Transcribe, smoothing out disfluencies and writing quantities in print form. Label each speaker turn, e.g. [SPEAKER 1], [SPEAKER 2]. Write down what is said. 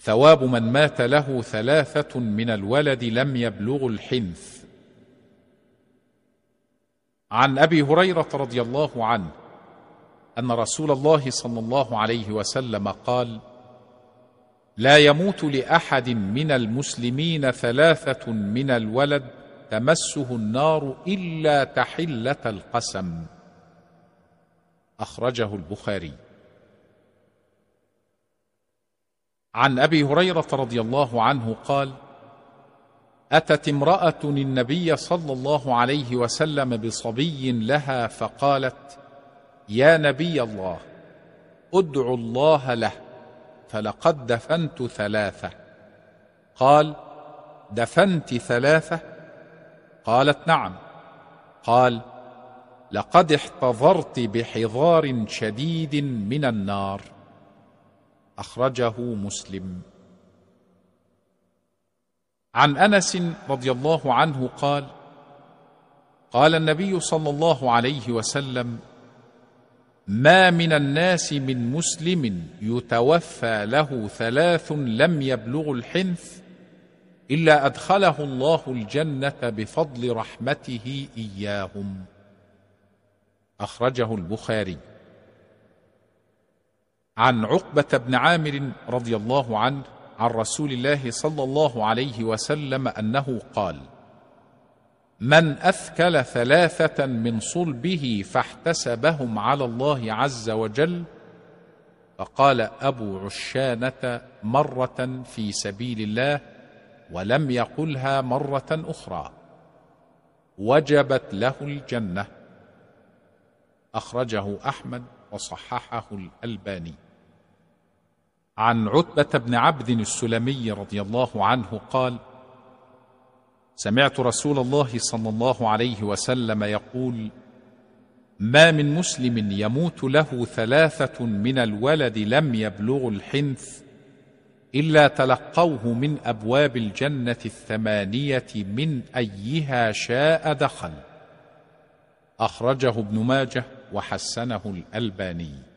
[SPEAKER 1] ثواب من مات له 3 من الولد لم يبلغوا الحنث. عن أبي هريرة رضي الله عنه أن رسول الله صلى الله عليه وسلم قال: لا يموت لأحد من المسلمين 3 من الولد تمسه النار إلا تحلة القسم. أخرجه البخاري. عن أبي هريرة رضي الله عنه قال: أتت امرأة النبي صلى الله عليه وسلم بصبي لها فقالت: يا نبي الله، ادعوا الله له، فلقد دفنت 3. قال: دفنت 3؟ قالت: نعم. قال: لقد احتضرت بحضار شديد من النار. أخرجه مسلم. عن أنس رضي الله عنه قال: قال النبي صلى الله عليه وسلم: ما من الناس من مسلم يتوفى له 3 لم يبلغوا الحنث إلا أدخله الله الجنة بفضل رحمته إياهم. أخرجه البخاري. عن عقبة بن عامر رضي الله عنه عن رسول الله صلى الله عليه وسلم أنه قال: من أثكل 3 من صلبه فاحتسبهم على الله عز وجل، فقال أبو عشانة مرة في سبيل الله ولم يقلها مرة أخرى، وجبت له الجنة. أخرجه أحمد وصححه الألباني. عن عتبة بن عبد السلمي رضي الله عنه قال: سمعت رسول الله صلى الله عليه وسلم يقول: ما من مسلم يموت له 3 من الولد لم يبلغوا الحنث إلا تلقوه من أبواب الجنة 8 من أيها شاء دخل. أخرجه ابن ماجه وحسنه الألباني.